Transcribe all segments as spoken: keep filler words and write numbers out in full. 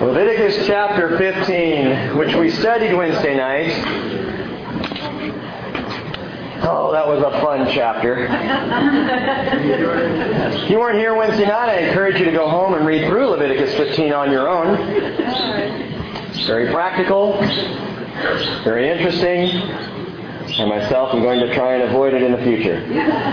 Leviticus chapter fifteen, which we studied Wednesday night. Oh, that was a fun chapter. If you weren't here Wednesday night, I encourage you to go home and read through Leviticus fifteen on your own. It's very practical, very interesting, and myself am going to try and avoid it in the future.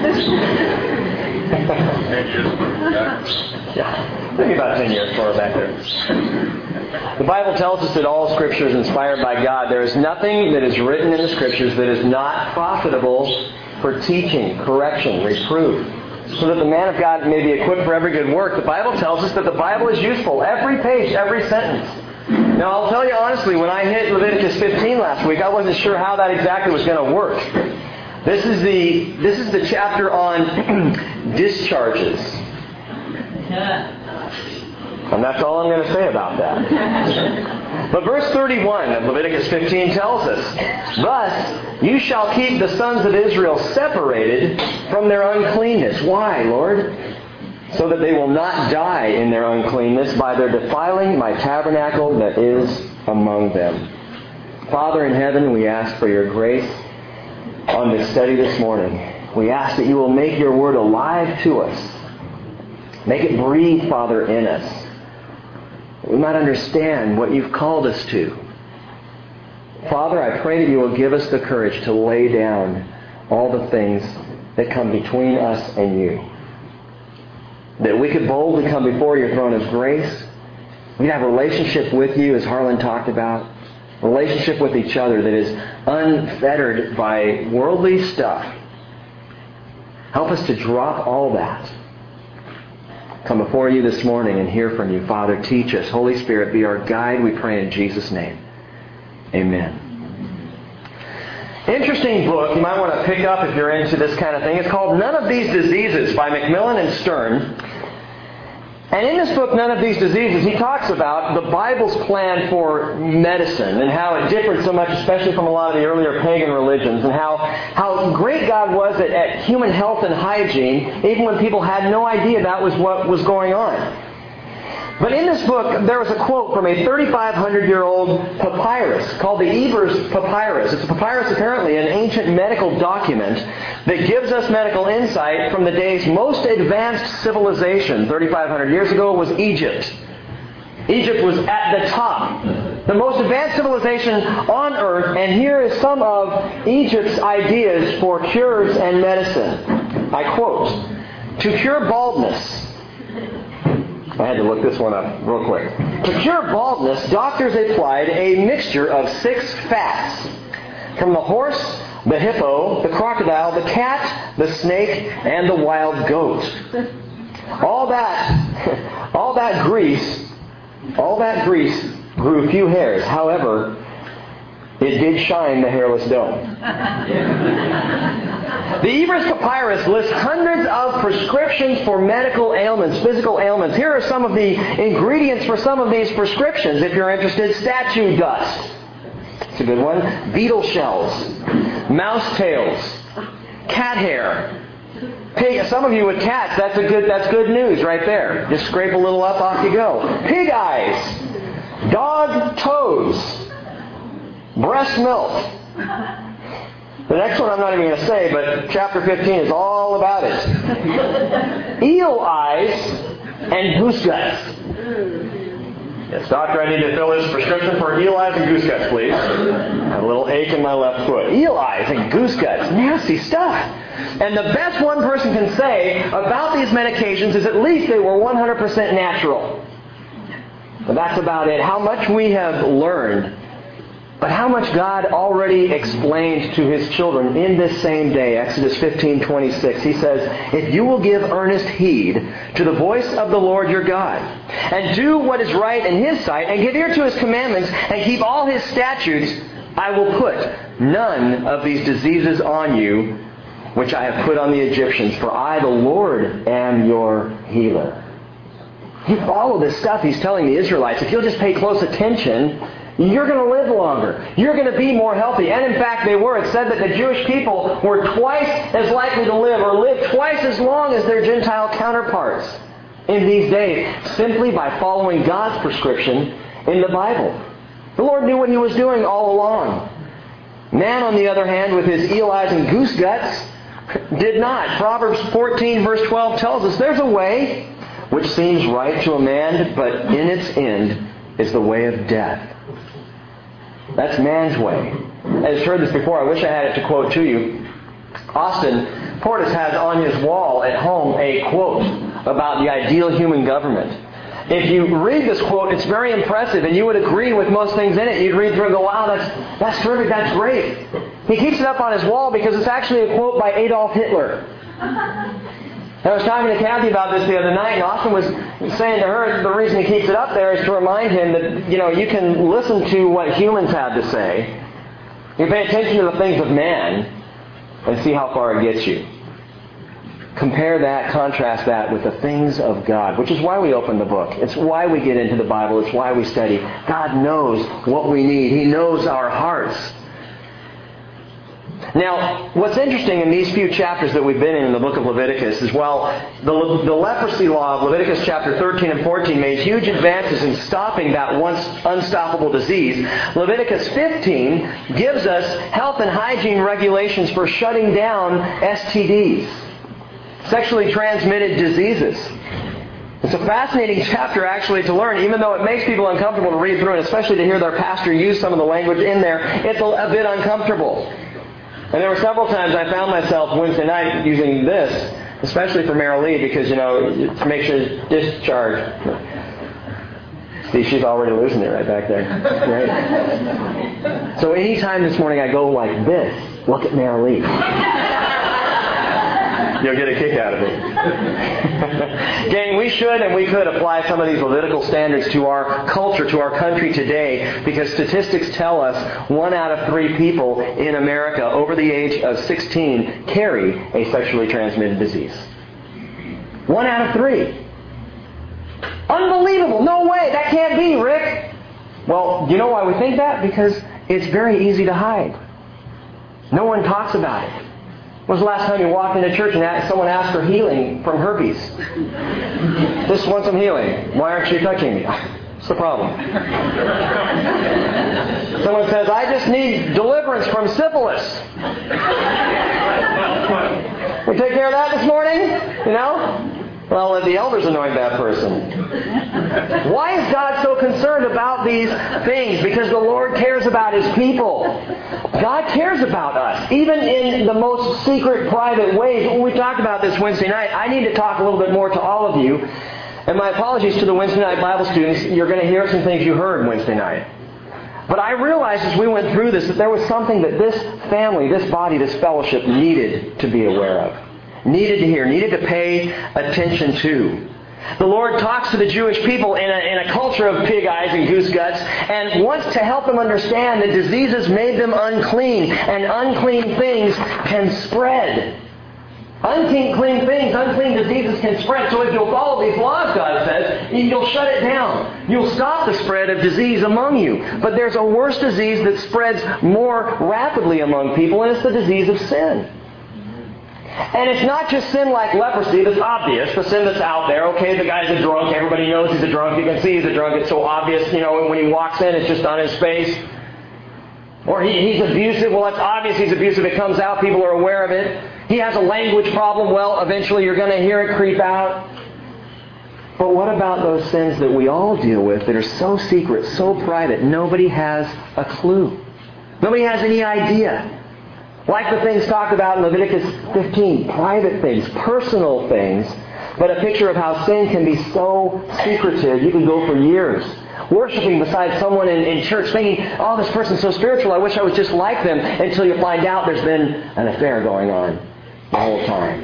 Yeah, maybe about ten years for back there. The Bible tells us that all Scripture is inspired by God. There is nothing that is written in the Scriptures that is not profitable for teaching, correction, reproof, so that the man of God may be equipped for every good work. The Bible tells us that the Bible is useful. Every page, every sentence. Now, I'll tell you honestly, when I hit Leviticus fifteen last week, I wasn't sure how that exactly was going to work. This is the this is the chapter on discharges. And that's all I'm going to say about that. But verse thirty-one of Leviticus fifteen tells us, "Thus you shall keep the sons of Israel separated from their uncleanness." Why, Lord? "So that they will not die in their uncleanness by their defiling my tabernacle that is among them." Father in heaven, we ask for your grace on this study this morning. We ask that you will make your word alive to us. Make it breathe, Father, in us. We might understand what you've called us to. Father, I pray that you will give us the courage to lay down all the things that come between us and you. That we could boldly come before your throne of grace. We'd have a relationship with you, as Harlan talked about. A relationship with each other that is unfettered by worldly stuff. Help us to drop all that. Come before you this morning and hear from you. Father, teach us. Holy Spirit, be our guide, we pray in Jesus' name. Amen. Interesting book you might want to pick up if you're into this kind of thing. It's called None of These Diseases by Macmillan and Stern. And in this book, None of These Diseases, he talks about the Bible's plan for medicine and how it differed so much, especially from a lot of the earlier pagan religions, and how, how great God was at, at human health and hygiene, even when people had no idea that was what was going on. But in this book, there was a quote from a thirty-five hundred year old papyrus called the Ebers Papyrus. It's a papyrus, apparently, an ancient medical document that gives us medical insight from the day's most advanced civilization. thirty-five hundred years ago was Egypt. Egypt was at the top, the most advanced civilization on earth, and here is some of Egypt's ideas for cures and medicine. I quote, "To cure baldness," I had to look this one up real quick. "To cure baldness, doctors applied a mixture of six fats from the horse, the hippo, the crocodile, the cat, the snake, and the wild goat. All that, all that grease, all that grease grew few hairs. However, it did shine the hairless dome." The Ebers Papyrus lists hundreds of prescriptions for medical ailments, physical ailments. Here are some of the ingredients for some of these prescriptions, if you're interested. Statue dust. It's a good one. Beetle shells. Mouse tails. Cat hair. Pig. Some of you with cats, that's a good that's good news right there. Just scrape a little up, off you go. Pig eyes. Dog toes. Breast milk. The next one I'm not even going to say, but chapter fifteen is all about it. Eel eyes and goose guts. Yes, doctor, I need to fill this prescription for eel eyes and goose guts, please. I have a little ache in my left foot. Eel eyes and goose guts. Nasty stuff. And the best one person can say about these medications is at least they were one hundred percent natural. But that's about it. How much we have learned, but how much God already explained to His children in this same day. Exodus fifteen twenty-six. He says, "If you will give earnest heed to the voice of the Lord your God, and do what is right in His sight, and give ear to His commandments, and keep all His statutes, I will put none of these diseases on you, which I have put on the Egyptians, for I, the Lord, am your healer." You follow this stuff He's telling the Israelites. If you'll just pay close attention, you're going to live longer. You're going to be more healthy. And in fact, they were. It said that the Jewish people were twice as likely to live, or live twice as long as their Gentile counterparts in these days, simply by following God's prescription in the Bible. The Lord knew what He was doing all along. Man, on the other hand, with his eel eyes and goose guts, did not. Proverbs fourteen, verse twelve tells us there's a way which seems right to a man, but in its end is the way of death. That's man's way. I've heard this before. I wish I had it to quote to you. Austin Portis has on his wall at home a quote about the ideal human government. If you read this quote, it's very impressive, and you would agree with most things in it. You'd read through and go, wow, that's that's terrific, that's great. He keeps it up on his wall because it's actually a quote by Adolf Hitler. I was talking to Kathy about this the other night, and Austin was saying to her the reason he keeps it up there is to remind him that, you know, you can listen to what humans have to say. You pay attention to the things of man and see how far it gets you. Compare that, contrast that with the things of God, which is why we open the book. It's why we get into the Bible. It's why we study. God knows what we need. He knows our hearts. Now, what's interesting in these few chapters that we've been in in the book of Leviticus is, well, the, the leprosy law of Leviticus chapter thirteen and fourteen made huge advances in stopping that once unstoppable disease. Leviticus fifteen gives us health and hygiene regulations for shutting down S T Ds, sexually transmitted diseases. It's a fascinating chapter actually to learn, even though it makes people uncomfortable to read through, and especially to hear their pastor use some of the language in there. It's a, a bit uncomfortable. And there were several times I found myself Wednesday night using this, especially for Mary Lee, because, you know, to make sure it's discharged. See, she's already losing it right back there. Right? So anytime this morning I go like this, look at Mary Lee. You'll get a kick out of it. Gang, we should and we could apply some of these Levitical standards to our culture, to our country today, because statistics tell us one out of three people in America over the age of sixteen carry a sexually transmitted disease. One out of three. Unbelievable. No way. That can't be, Rick. Well, do you know why we think that? Because it's very easy to hide. No one talks about it. When was the last time you walked into church and someone asked for healing from herpes? Just want some healing. Why aren't you touching me? What's the problem? Someone says, I just need deliverance from syphilis. We take care of that this morning? You know? Well, let the elders anoint that person. Why is God so concerned about these things? Because the Lord cares about His people. God cares about us, even in the most secret, private ways. When we talked about this Wednesday night, I need to talk a little bit more to all of you. And my apologies to the Wednesday night Bible students. You're going to hear some things you heard Wednesday night. But I realized as we went through this that there was something that this family, this body, this fellowship needed to be aware of. Needed to hear, needed to pay attention to. The Lord talks to the Jewish people in a, in a culture of pig eyes and goose guts and wants to help them understand that diseases made them unclean, and unclean things can spread. Unclean clean things, unclean diseases can spread. So if you'll follow these laws, God says, you'll shut it down. You'll stop the spread of disease among you. But there's a worse disease that spreads more rapidly among people, and it's the disease of sin. And it's not just sin like leprosy that's obvious, the sin that's out there. Okay, the guy's a drunk. Everybody knows he's a drunk. You can see he's a drunk. It's so obvious. You know, when he walks in, it's just on his face. Or he, he's abusive. Well, it's obvious he's abusive. It comes out. People are aware of it. He has a language problem. Well, eventually you're going to hear it creep out. But what about those sins that we all deal with that are so secret, so private, nobody has a clue? Nobody has any idea. Like the things talked about in Leviticus fifteen, private things, personal things, but a picture of how sin can be so secretive, you can go for years worshiping beside someone in, in church thinking, oh, this person's so spiritual, I wish I was just like them, until you find out there's been an affair going on the whole time.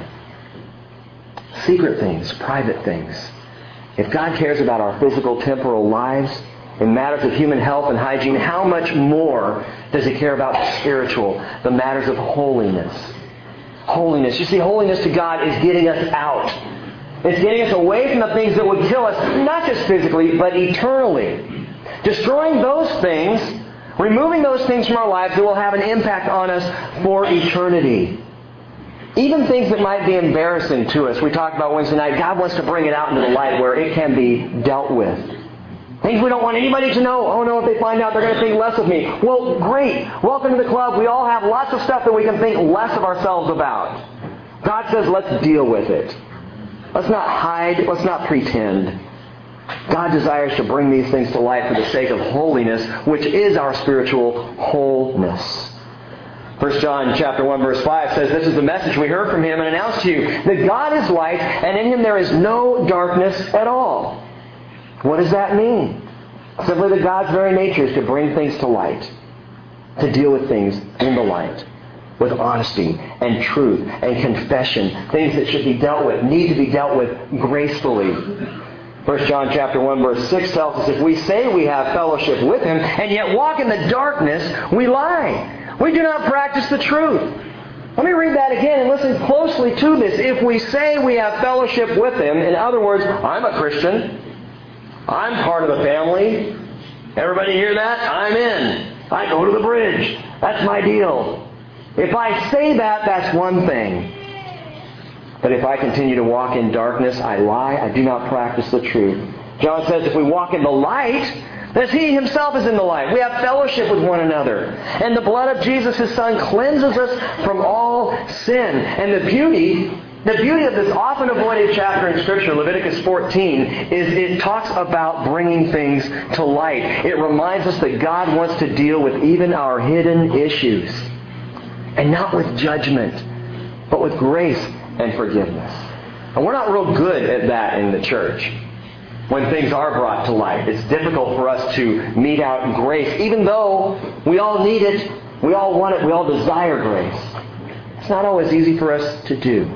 Secret things, private things. If God cares about our physical, temporal lives, in matters of human health and hygiene, how much more does He care about the spiritual, the matters of holiness? Holiness. You see, holiness to God is getting us out. It's getting us away from the things that would kill us, not just physically, but eternally. Destroying those things, removing those things from our lives that will have an impact on us for eternity. Even things that might be embarrassing to us. We talked about Wednesday night. God wants to bring it out into the light where it can be dealt with. Things we don't want anybody to know. Oh no, if they find out, they're going to think less of me. Well, great. Welcome to the club. We all have lots of stuff that we can think less of ourselves about. God says, let's deal with it. Let's not hide. Let's not pretend. God desires to bring these things to light for the sake of holiness, which is our spiritual wholeness. First John chapter one verse five says, this is the message we heard from Him and announced to you, that God is light, and in Him there is no darkness at all. What does that mean? Simply that God's very nature is to bring things to light, to deal with things in the light, with honesty and truth and confession, things that should be dealt with, need to be dealt with gracefully. First John chapter one verse six tells us, if we say we have fellowship with Him and yet walk in the darkness, we lie. We do not practice the truth. Let me read that again and listen closely to this. If we say we have fellowship with Him, in other words, I'm a Christian, I'm part of the family. Everybody hear that? I'm in. I go to the bridge. That's my deal. If I say that, that's one thing. But if I continue to walk in darkness, I lie. I do not practice the truth. John says if we walk in the light, as He Himself is in the light, we have fellowship with one another. And the blood of Jesus, His Son, cleanses us from all sin. And the beauty... The beauty of this often avoided chapter in Scripture, Leviticus fourteen, is it talks about bringing things to light. It reminds us that God wants to deal with even our hidden issues. And not with judgment, but with grace and forgiveness. And we're not real good at that in the church. When things are brought to light, it's difficult for us to mete out grace, even though we all need it, we all want it, we all desire grace. It's not always easy for us to do.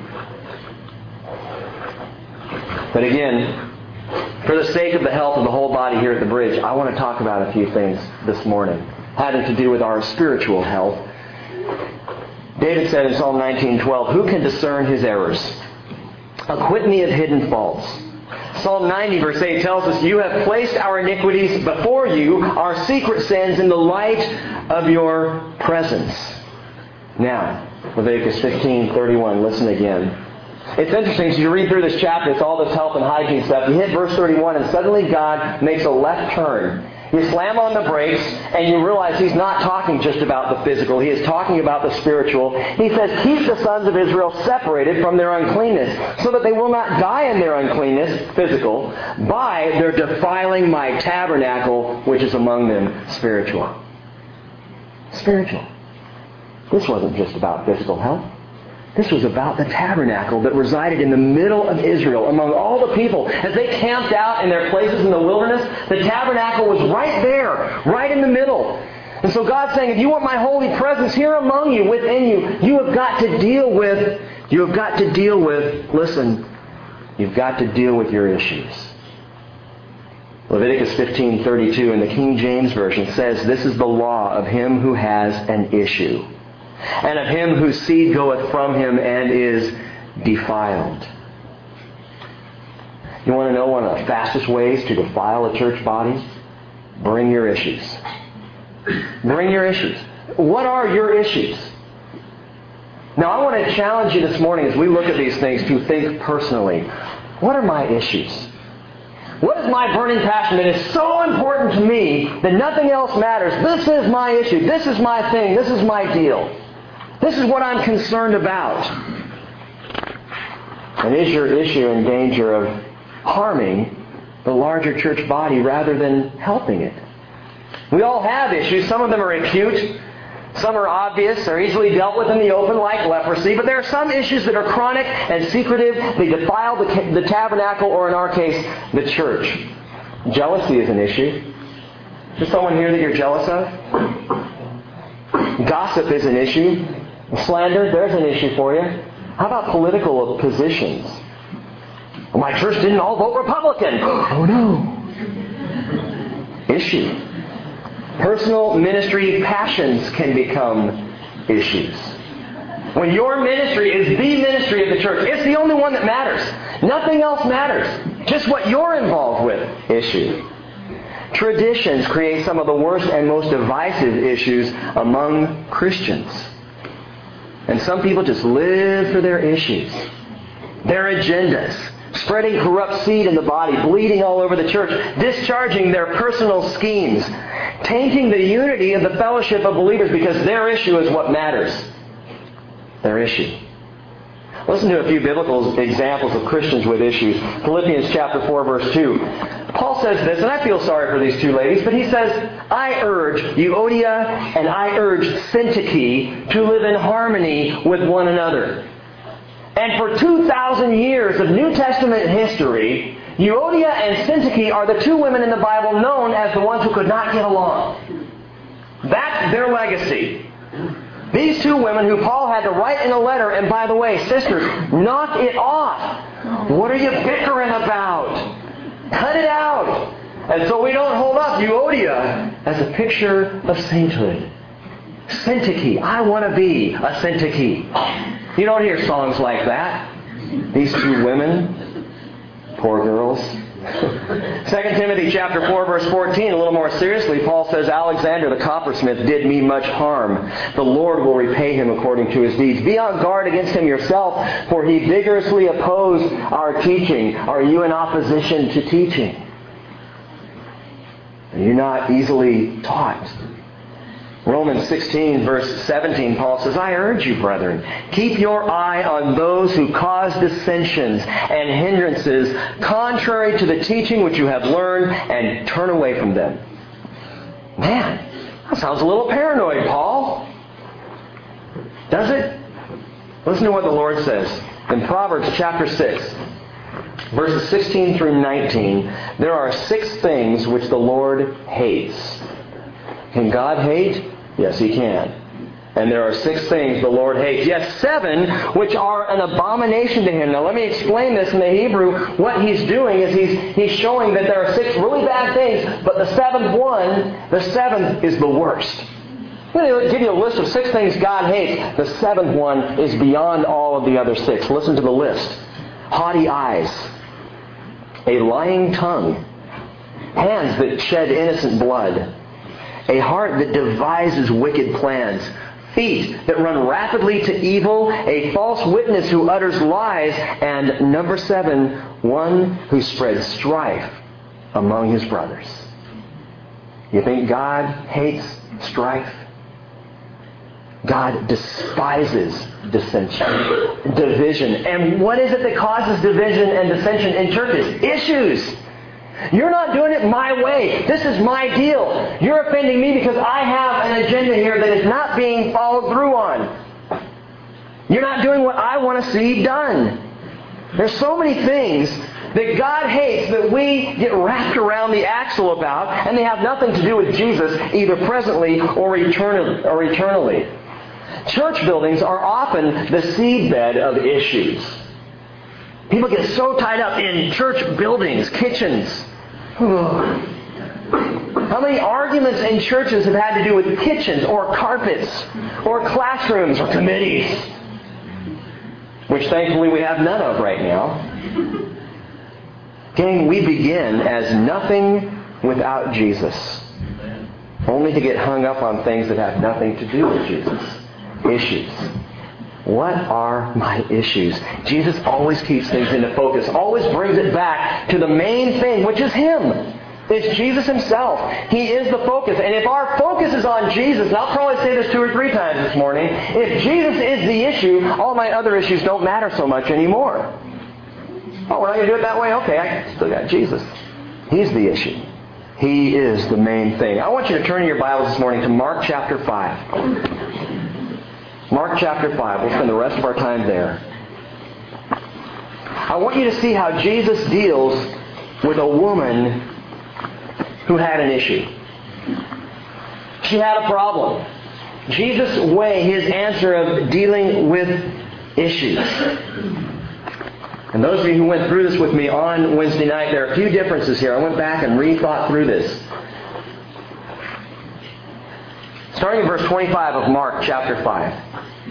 But again, for the sake of the health of the whole body here at the bridge, I want to talk about a few things this morning, having to do with our spiritual health. David said in Psalm nineteen twelve, who can discern his errors? Acquit me of hidden faults. Psalm ninety verse eight tells us, you have placed our iniquities before you, our secret sins in the light of your presence. Now, Leviticus fifteen thirty-one, listen again. It's interesting, as you read through this chapter, it's all this health and hygiene stuff. You hit verse thirty-one, and suddenly God makes a left turn. You slam on the brakes, and you realize He's not talking just about the physical. He is talking about the spiritual. He says, keep the sons of Israel separated from their uncleanness, so that they will not die in their uncleanness, physical, by their defiling my tabernacle, which is among them, spiritual. Spiritual. This wasn't just about physical health. This was about the tabernacle that resided in the middle of Israel, among all the people. As they camped out in their places in the wilderness, the tabernacle was right there, right in the middle. And so God's saying, if you want my holy presence here among you, within you, you have got to deal with, you have got to deal with, listen, you've got to deal with your issues. Leviticus fifteen thirty-two in the King James Version says, this is the law of him who has an issue, and of him whose seed goeth from him and is defiled. You want to know one of the fastest ways to defile a church body? Bring your issues. Bring your issues. What are your issues? Now I want to challenge you this morning as we look at these things to think personally. What are my issues? What is my burning passion that is so important to me that nothing else matters? This is my issue. This is my thing. This is my deal. This is what I'm concerned about. And is your issue in danger of harming the larger church body rather than helping it? We all have issues. Some of them are acute. Some are obvious. They're easily dealt with in the open, like leprosy. But there are some issues that are chronic and secretive. They defile the, the tabernacle, or in our case, the church. Jealousy is an issue. Is there someone here that you're jealous of? Gossip is an issue. Slander, there's an issue for you. How about political positions? Well, my church didn't all vote Republican. Oh no. Issue. Personal ministry passions can become issues. When your ministry is the ministry of the church, it's the only one that matters. Nothing else matters. Just what you're involved with. Issue. Traditions create some of the worst and most divisive issues among Christians. And some people just live for their issues, their agendas. spreading corrupt seed in the body, bleeding all over the church, discharging their personal schemes, tainting the unity of the fellowship of believers because their issue is what matters. Their issue. Listen to a few biblical examples of Christians with issues. Philippians chapter four, verse two. Paul says this, and I feel sorry for these two ladies, but he says, I urge Euodia and I urge Syntyche to live in harmony with one another. And for two thousand years of New Testament history, Euodia and Syntyche are the two women in the Bible known as the ones who could not get along. That's their legacy. These two women who Paul had to write in a letter, and by the way, sisters, knock it off. What are you bickering about? Cut it out. And so we don't hold up Euodia as a picture of sainthood. Syntyche, I want to be a Syntyche. You don't hear songs like that. These two women, poor girls. Second Timothy chapter four, verse fourteen, a little more seriously, Paul says, Alexander the coppersmith did me much harm. The Lord will repay him according to his deeds. Be on guard against him yourself, for he vigorously opposed our teaching. Are you in opposition to teaching? Are you not easily taught? Romans sixteen, verse seventeen, Paul says, I urge you, brethren, keep your eye on those who cause dissensions and hindrances contrary to the teaching which you have learned, and turn away from them. Man, that sounds a little paranoid, Paul. Does it? Listen to what the Lord says. In Proverbs chapter six, verses sixteen through nineteen, there are six things which the Lord hates. Can God hate? Yes, He can. And there are six things the Lord hates. Yes, seven which are an abomination to Him. Now let me explain this in the Hebrew. What He's doing is He's, he's showing that there are six really bad things, but the seventh one, the seventh is the worst. I'm going to give you a list of six things God hates. The seventh one is beyond all of the other six. Listen to the list. Haughty eyes, a lying tongue, hands that shed innocent blood, a heart that devises wicked plans, feet that run rapidly to evil, a false witness who utters lies, and number seven, one who spreads strife among his brothers. You think God hates strife? God despises dissension, division. And what is it that causes division and dissension in churches? Issues. You're not doing it my way. This is my deal. You're offending me because I have an agenda here that is not being followed through on. You're not doing what I want to see done. There's so many things that God hates that we get wrapped around the axle about, and they have nothing to do with Jesus, either presently or eternally. Or eternally. Church buildings are often the seedbed of issues. People get so tied up in church buildings, kitchens. How many arguments in churches have had to do with kitchens or carpets or classrooms or committees? Which thankfully we have none of right now. Gang, we begin as nothing without Jesus. Only to get hung up on things that have nothing to do with Jesus. Issues. What are my issues? Jesus always keeps things into focus, always brings it back to the main thing, which is Him. It's Jesus Himself. He is the focus. And if our focus is on Jesus, and I'll probably say this two or three times this morning, if Jesus is the issue, all my other issues don't matter so much anymore. Oh, we're not going to do it that way? Okay, I still got Jesus. He's the issue. He is the main thing. I want you to turn in your Bibles this morning to Mark chapter five. Mark chapter five. We'll spend the rest of our time there. I want you to see how Jesus deals with a woman who had an issue. She had a problem. Jesus' way, His answer of dealing with issues. And those of you who went through this with me on Wednesday night, there are a few differences here. I went back and rethought through this. Starting in verse twenty-five of Mark chapter five.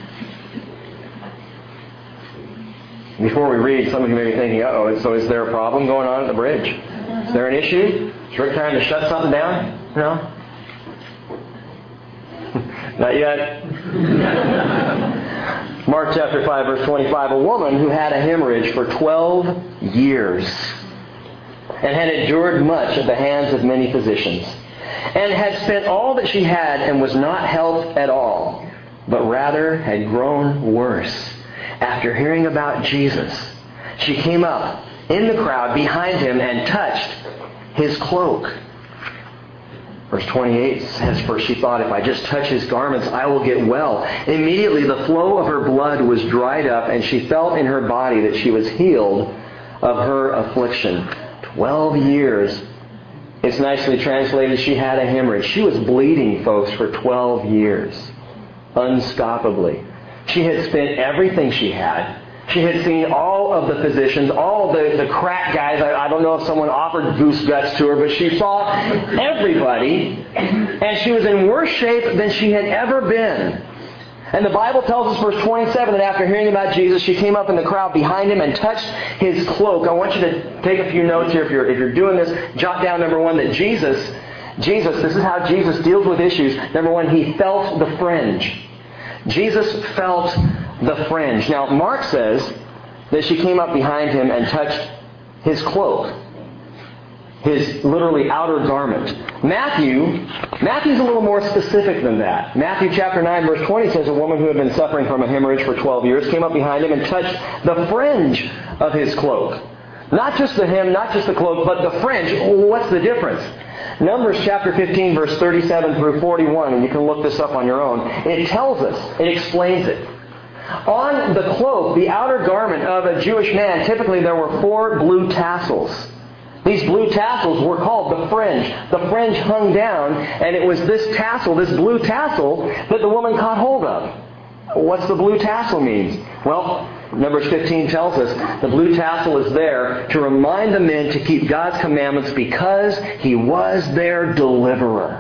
Before we read, some of you may be thinking, uh-oh, so is there a problem going on at the bridge? Is there an issue? Is Rick trying to shut something down? No? Not yet? Mark chapter five, verse twenty-five, a woman who had a hemorrhage for twelve years and had endured much at the hands of many physicians, and had spent all that she had and was not helped at all, but rather had grown worse. After hearing about Jesus, she came up in the crowd behind him and touched his cloak. Verse twenty-eight says, for she thought, if I just touch his garments, I will get well. Immediately the flow of her blood was dried up, and she felt in her body that she was healed of her affliction. Twelve years. It's nicely translated, she had a hemorrhage. She was bleeding, folks, for twelve years. Unstoppably. She had spent everything she had. She had seen all of the physicians, all the, the crack guys. I, I don't know if someone offered goose guts to her, but she saw everybody. And she was in worse shape than she had ever been. And the Bible tells us, verse twenty-seven, that after hearing about Jesus, she came up in the crowd behind him and touched his cloak. I want you to take a few notes here. If you're, if you're doing this, jot down, number one, that Jesus, Jesus, this is how Jesus deals with issues. Number one, he felt the fringe. Jesus felt the fringe. Now, Mark says that she came up behind him and touched his cloak. His literally outer garment. Matthew, Matthew's a little more specific than that. Matthew chapter nine, verse twenty says a woman who had been suffering from a hemorrhage for twelve years came up behind him and touched the fringe of his cloak. Not just the hem, not just the cloak, but the fringe. What's the difference? Numbers chapter fifteen, verse thirty-seven through forty-one, and you can look this up on your own. It tells us, it explains it. On the cloak, the outer garment of a Jewish man, typically there were four blue tassels. These blue tassels were called the fringe. The fringe hung down, and it was this tassel, this blue tassel, that the woman caught hold of. What's the blue tassel mean? Well, Numbers fifteen tells us the blue tassel is there to remind the men to keep God's commandments because He was their deliverer.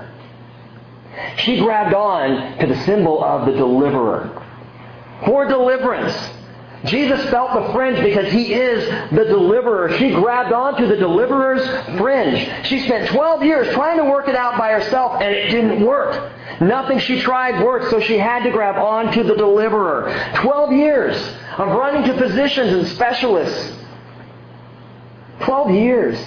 She grabbed on to the symbol of the deliverer. For deliverance. Jesus felt the fringe because He is the deliverer. She grabbed onto the deliverer's fringe. She spent twelve years trying to work it out by herself, and it didn't work. Nothing she tried worked, so she had to grab onto the deliverer. Twelve years of running to physicians and specialists. Twelve years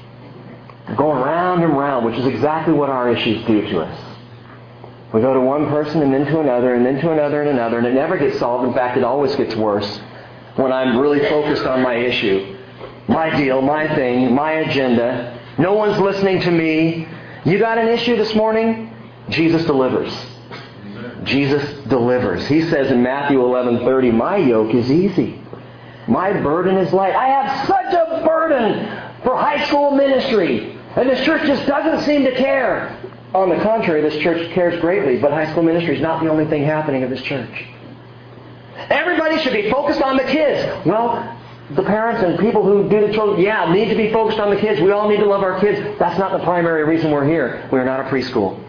of going round and round, which is exactly what our issues do to us. We go to one person and then to another and then to another and another, and it never gets solved. In fact, it always gets worse when I'm really focused on my issue. My deal, my thing, my agenda. No one's listening to me. You got an issue this morning? Jesus delivers. Jesus delivers. He says in Matthew eleven thirty, my yoke is easy. My burden is light. I have such a burden for high school ministry. And this church just doesn't seem to care. On the contrary, this church cares greatly, but high school ministry is not the only thing happening at this church. Everybody should be focused on the kids. Well, the parents and people who do the children, yeah, need to be focused on the kids. We all need to love our kids. That's not the primary reason we're here. We're not a preschool.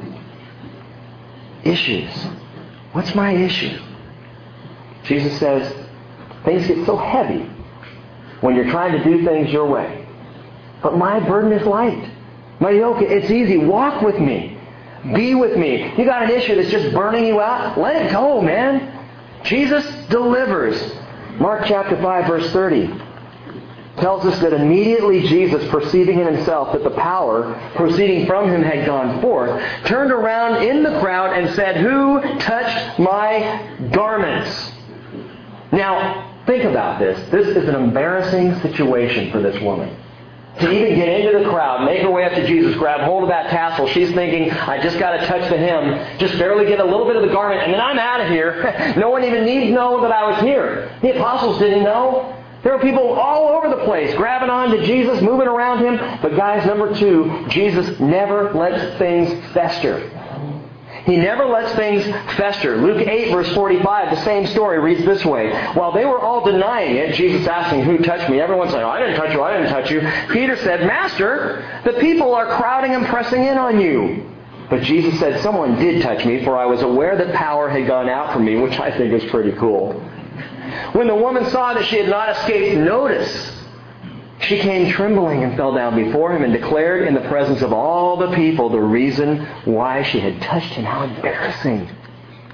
Issues. What's my issue? Jesus says, things get so heavy when you're trying to do things your way. But my burden is light. My yoke, it's easy. Walk with me. Be with me. You got an issue that's just burning you out? Let it go, man. Jesus delivers. Mark chapter five, verse thirty tells us that immediately Jesus, perceiving in himself that the power proceeding from him had gone forth, turned around in the crowd and said, who touched my garments? Now, think about this. This is an embarrassing situation for this woman. To even get into the crowd, make her way up to Jesus, grab hold of that tassel. She's thinking, I just got to touch the hem, just barely get a little bit of the garment, and then I'm out of here. No one even needs to know that I was here. The apostles didn't know. There were people all over the place, grabbing on to Jesus, moving around him. But guys, number two, Jesus never lets things fester. He never lets things fester. Luke eight, verse forty-five, the same story reads this way. While they were all denying it, Jesus asking, who touched me? Everyone's saying, oh, I didn't touch you, I didn't touch you. Peter said, Master, the people are crowding and pressing in on you. But Jesus said, someone did touch me, for I was aware that power had gone out from me, which I think is pretty cool. When the woman saw that she had not escaped notice, she came trembling and fell down before him and declared in the presence of all the people the reason why she had touched him. How embarrassing.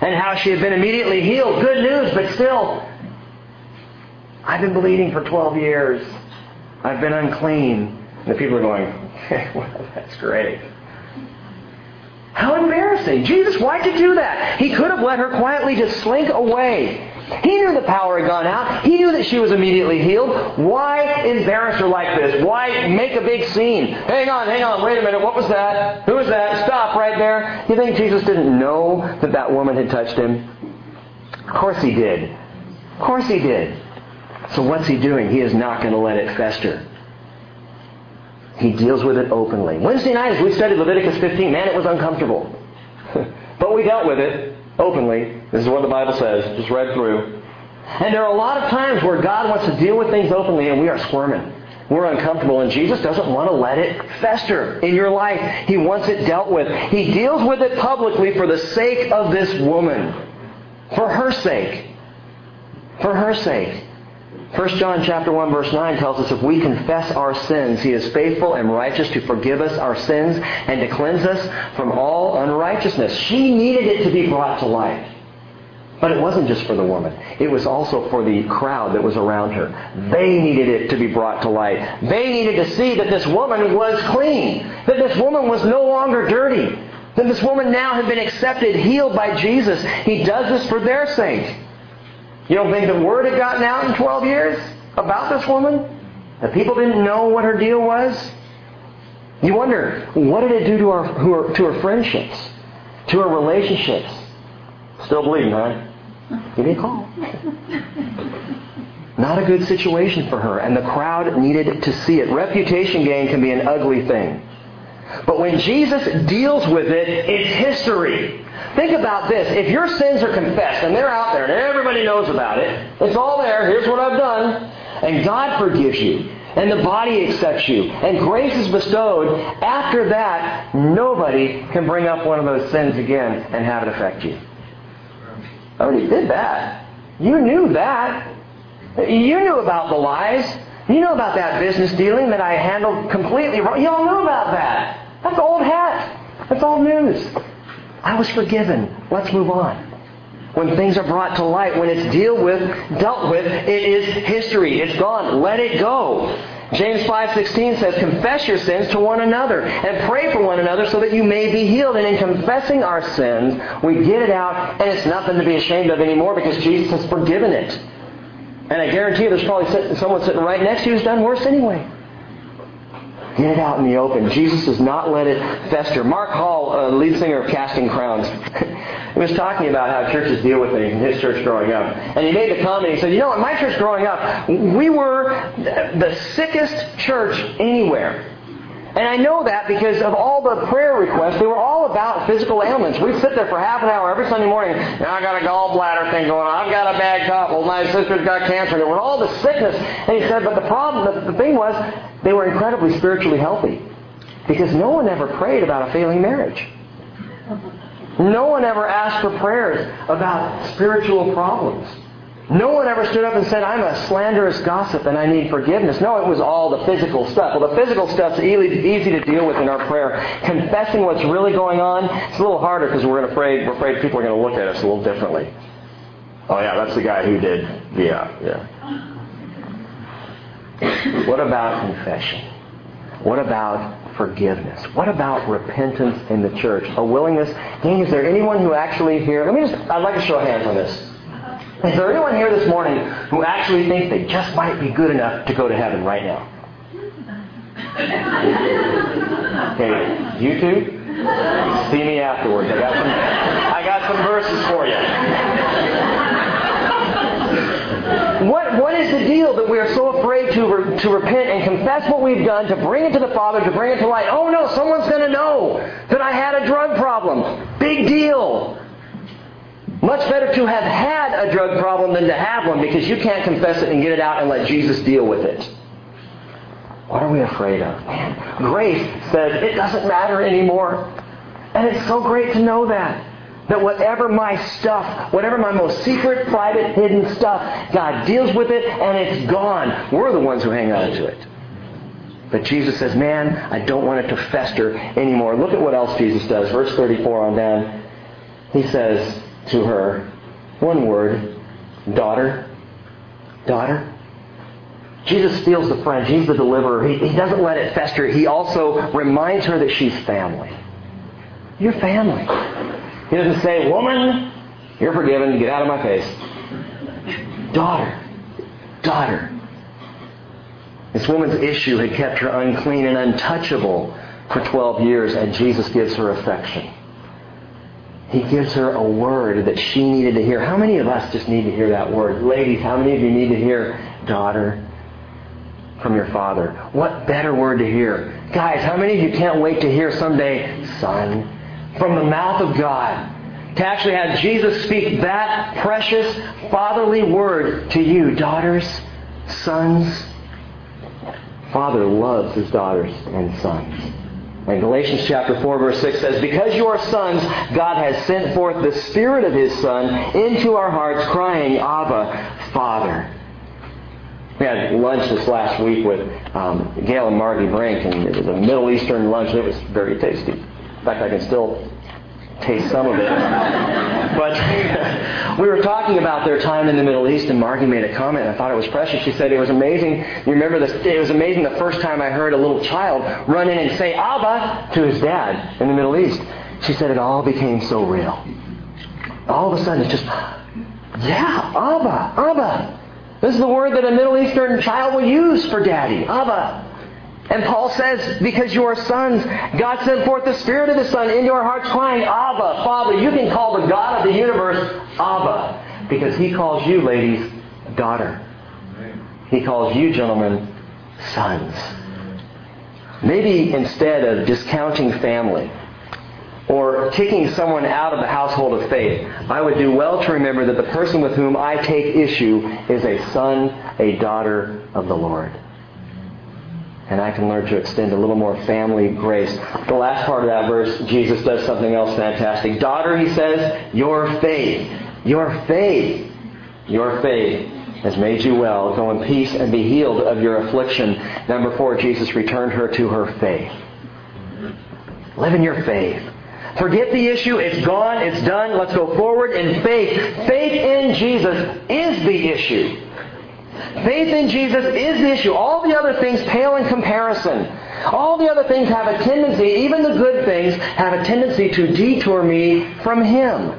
and how she had been immediately healed. Good news, but still, I've been bleeding for twelve years. I've been unclean. And the people are going, well, that's great. How embarrassing. Jesus, why'd you do that? He could have let her quietly just slink away. He knew the power had gone out. He knew that she was immediately healed. Why embarrass her like this? Why make a big scene? Hang on, hang on, wait a minute. What was that? Who was that? Stop right there. You think Jesus didn't know that that woman had touched him? Of course he did. Of course he did. So what's he doing? He is not going to let it fester. He deals with it openly. Wednesday night, as we studied Leviticus fifteen, man, it was uncomfortable. But we dealt with it openly. This is what the Bible says. Just read through. And there are a lot of times where God wants to deal with things openly and we are squirming. We're uncomfortable, and Jesus doesn't want to let it fester in your life. He wants it dealt with. He deals with it publicly for the sake of this woman. For her sake. For her sake. First John chapter one verse nine tells us if we confess our sins, He is faithful and righteous to forgive us our sins and to cleanse us from all unrighteousness. She needed it to be brought to light. But it wasn't just for the woman. It was also for the crowd that was around her. They needed it to be brought to light. They needed to see that this woman was clean. That this woman was no longer dirty. That this woman now had been accepted, healed by Jesus. He does this for their sake. You don't think the word had gotten out in twelve years about this woman? That people didn't know what her deal was? You wonder, what did it do to her, to her friendships? To her relationships? Still bleeding, huh? Give me a call. Not a good situation for her, and the crowd needed to see it. Reputation gain can be an ugly thing. But when Jesus deals with it, it's history. Think about this. If your sins are confessed, and they're out there, and everybody knows about it, it's all there, here's what I've done, and God forgives you, and the body accepts you, and grace is bestowed, after that, nobody can bring up one of those sins again and have it affect you. I already did that. You knew that. You knew about the lies. You know about that business dealing that I handled completely wrong. You all know about that. That's old hat. That's old news. I was forgiven. Let's move on. When things are brought to light, when it's dealt with, dealt with, it is history. It's gone. Let it go. James five sixteen says, confess your sins to one another and pray for one another so that you may be healed. And in confessing our sins, we get it out, and it's nothing to be ashamed of anymore because Jesus has forgiven it. And I guarantee you there's probably someone sitting right next to you who's done worse anyway. Get it out in the open. Jesus does not let it fester. Mark Hall, uh, lead singer of Casting Crowns, he was talking about how churches deal with things in his church growing up. And he made the comment, he said, you know, in my church growing up, we were the sickest church anywhere. And I know that because of all the prayer requests, they were all about physical ailments. We'd sit there for half an hour every Sunday morning. Now I got a gallbladder thing going on. I've got a bad cough. Well, my sister's got cancer. And it was all the sickness. And he said, but the problem, the, the thing was, they were incredibly spiritually healthy. Because no one ever prayed about a failing marriage. No one ever asked for prayers about spiritual problems. No one ever stood up and said, I'm a slanderous gossip and I need forgiveness. No, it was all the physical stuff. Well, the physical stuff's easy to deal with in our prayer. Confessing what's really going on, it's a little harder because we're afraid, we're afraid people are going to look at us a little differently. Oh yeah, that's the guy who did. Yeah, yeah. What about confession? What about forgiveness? What about repentance in the church? A willingness? Gang, is there anyone who actually here, let me just, I'd like to show hands on this. Is there anyone here this morning who actually thinks they just might be good enough to go to heaven right now? Okay, you two? See me afterwards. I got some, I got some verses for you. What, what is the deal that we are so afraid to, re, to repent and confess what we've done, to bring it to the Father, to bring it to light? Oh no, someone's going to know that I had a drug problem. Big deal. Much better to have had a drug problem than to have one because you can't confess it and get it out and let Jesus deal with it. What are we afraid of? Man, grace says it doesn't matter anymore. And it's so great to know that. That whatever my stuff, whatever my most secret, private, hidden stuff, God deals with it and it's gone. We're the ones who hang on to it. But Jesus says, man, I don't want it to fester anymore. Look at what else Jesus does. Verse thirty-four on down. He says, to her one word, daughter, daughter. Jesus steals the French. He's the deliverer. He, he doesn't let it fester. He also reminds her that she's family. You're family. He doesn't say, woman, you're forgiven. Get out of my face. Daughter, daughter. This woman's issue had kept her unclean and untouchable for twelve years, and Jesus gives her affection. He gives her a word that she needed to hear. How many of us just need to hear that word? Ladies, how many of you need to hear daughter from your father? What better word to hear? Guys, how many of you can't wait to hear someday son from the mouth of God? To actually have Jesus speak that precious fatherly word to you, daughters, sons. Father loves his daughters and sons. And Galatians chapter four verse six says, because you are sons, God has sent forth the Spirit of His Son into our hearts, crying, Abba, Father. We had lunch this last week with um, Gail and Margie Brink, and it was a Middle Eastern lunch. It was very tasty. In fact, I can still taste some of it. But we were talking about their time in the Middle East, and Margie made a comment, and I thought it was precious. She said it was amazing. You remember this? It was amazing the first time I heard a little child run in and say Abba to his dad in the Middle East. She said it all became so real. All of a sudden, it's just, yeah, Abba, Abba. This is the word that a Middle Eastern child will use for daddy, Abba. And Paul says, because you are sons, God sent forth the Spirit of His Son into our hearts, crying, Abba, Father. You can call the God of the universe Abba, because He calls you, ladies, daughter. He calls you, gentlemen, sons. Maybe instead of discounting family or kicking someone out of the household of faith, I would do well to remember that the person with whom I take issue is a son, a daughter of the Lord. And I can learn to extend a little more family grace. The last part of that verse, Jesus does something else fantastic. Daughter, He says, your faith, your faith, your faith has made you well. Go in peace and be healed of your affliction. Number four, Jesus returned her to her faith. Live in your faith. Forget the issue. It's gone. It's done. Let's go forward in faith. Faith in Jesus is the issue. Faith in Jesus is the issue. All the other things pale in comparison. All the other things have a tendency, even the good things, have a tendency to detour me from Him.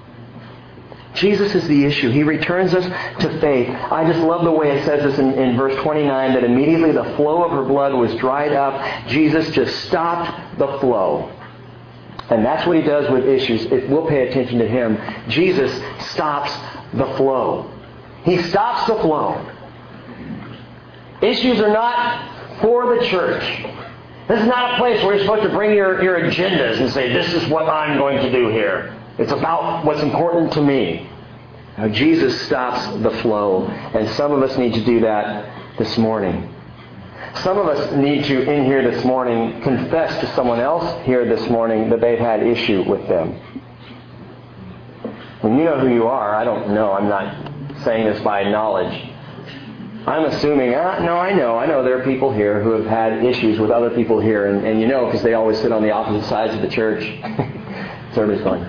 Jesus is the issue. He returns us to faith. I just love the way it says this in, in verse twenty-nine, that immediately the flow of her blood was dried up. Jesus just stopped the flow. And that's what He does with issues. If we'll pay attention to Him, Jesus stops the flow. He stops the flow. Issues are not for the church. This is not a place where you're supposed to bring your, your agendas and say, this is what I'm going to do here. It's about what's important to me. Now, Jesus stops the flow, and some of us need to do that this morning. Some of us need to, in here this morning, confess to someone else here this morning that they've had issue with them. And you know who you are. I don't know. I'm not saying this by knowledge. I'm assuming, ah, no, I know. I know there are people here who have had issues with other people here. And, and you know, because they always sit on the opposite sides of the church. Service going.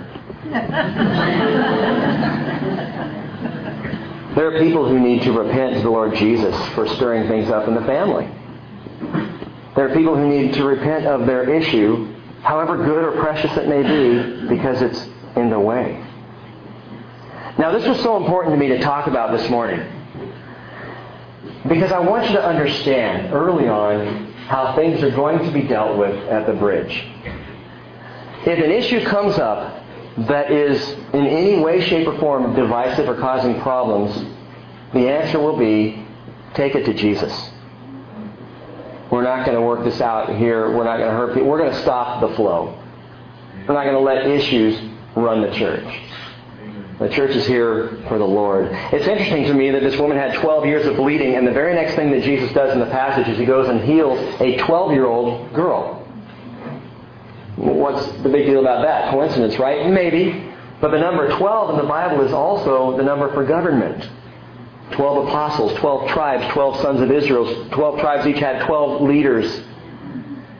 There are people who need to repent to the Lord Jesus for stirring things up in the family. There are people who need to repent of their issue, however good or precious it may be, because it's in the way. Now, this was so important to me to talk about this morning, because I want you to understand early on how things are going to be dealt with at the bridge. If an issue comes up that is in any way, shape, or form divisive or causing problems, the answer will be, take it to Jesus. We're not going to work this out here. We're not going to hurt people. We're going to stop the flow. We're not going to let issues run the church. The church is here for the Lord. It's interesting to me that this woman had twelve years of bleeding, and the very next thing that Jesus does in the passage is He goes and heals a twelve-year-old girl. What's the big deal about that? Coincidence, right? Maybe. But the number twelve in the Bible is also the number for government. Twelve apostles, twelve tribes, twelve sons of Israel. Twelve tribes each had twelve leaders.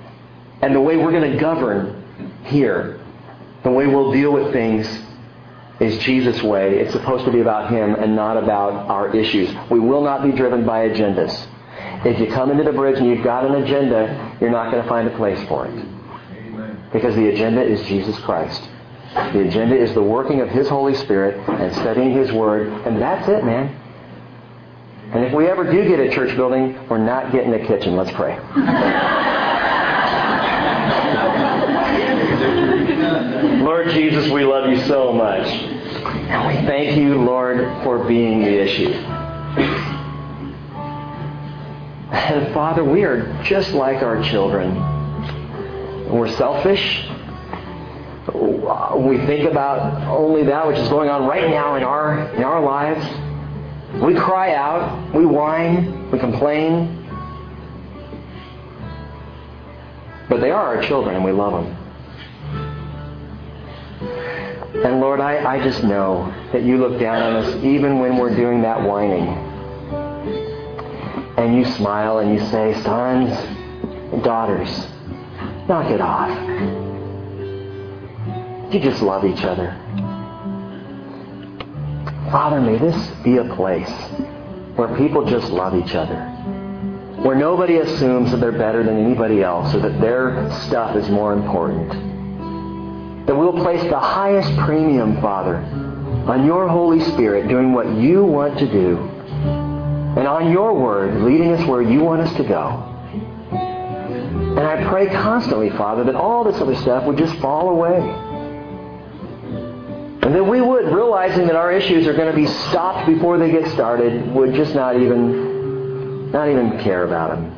And the way we're going to govern here, the way we'll deal with things, is Jesus' way. It's supposed to be about Him and not about our issues. We will not be driven by agendas. If you come into the bridge and you've got an agenda, you're not going to find a place for it. Because the agenda is Jesus Christ. The agenda is the working of His Holy Spirit and studying His Word, and that's it, man. And if we ever do get a church building, we're not getting a kitchen. Let's pray. Lord Jesus, we love You so much. And we thank You, Lord, for being the issue. And Father, we are just like our children. We're selfish. We think about only that which is going on right now in our in our lives. We cry out. We whine. We complain. But they are our children and we love them. And Lord, I, I just know that You look down on us even when we're doing that whining. And You smile and You say, sons and daughters, knock it off. You just love each other. Father, may this be a place where people just love each other. Where nobody assumes that they're better than anybody else or that their stuff is more important. That we'll place the highest premium, Father, on Your Holy Spirit doing what You want to do. And on Your Word leading us where You want us to go. And I pray constantly, Father, that all this other stuff would just fall away. And that we would, realizing that our issues are going to be stopped before they get started, would just not even, not even care about them.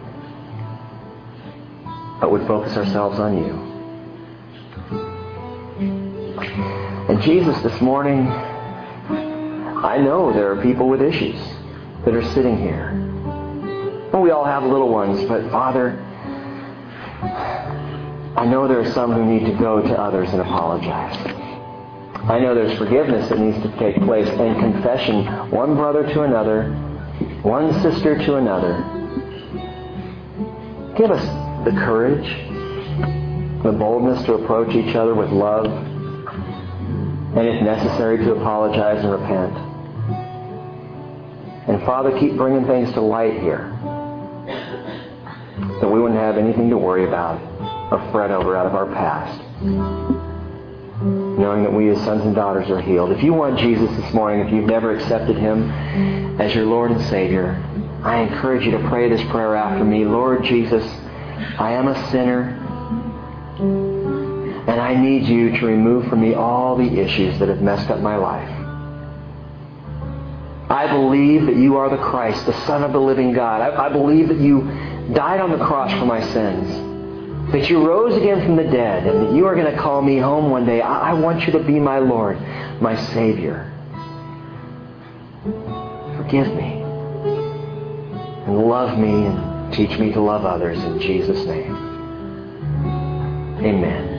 But would focus ourselves on You. And Jesus, this morning, I know there are people with issues that are sitting here. Well, we all have little ones, but Father, I know there are some who need to go to others and apologize. I know there's forgiveness that needs to take place and confession, one brother to another, one sister to another. Give us the courage, the boldness to approach each other with love, and if necessary to apologize and repent. And Father, keep bringing things to light here, that we wouldn't have anything to worry about or fret over out of our past, knowing that we as sons and daughters are healed. If you want Jesus this morning, if you've never accepted Him as your Lord and Savior, I encourage you to pray this prayer after me. Lord Jesus, I am a sinner, and I need You to remove from me all the issues that have messed up my life. I believe that You are the Christ, the Son of the living God. I, I believe that You died on the cross for my sins, that You rose again from the dead, and that You are going to call me home one day. I, I want You to be my Lord, my Savior. Forgive me, and love me, and teach me to love others in Jesus' name. Amen.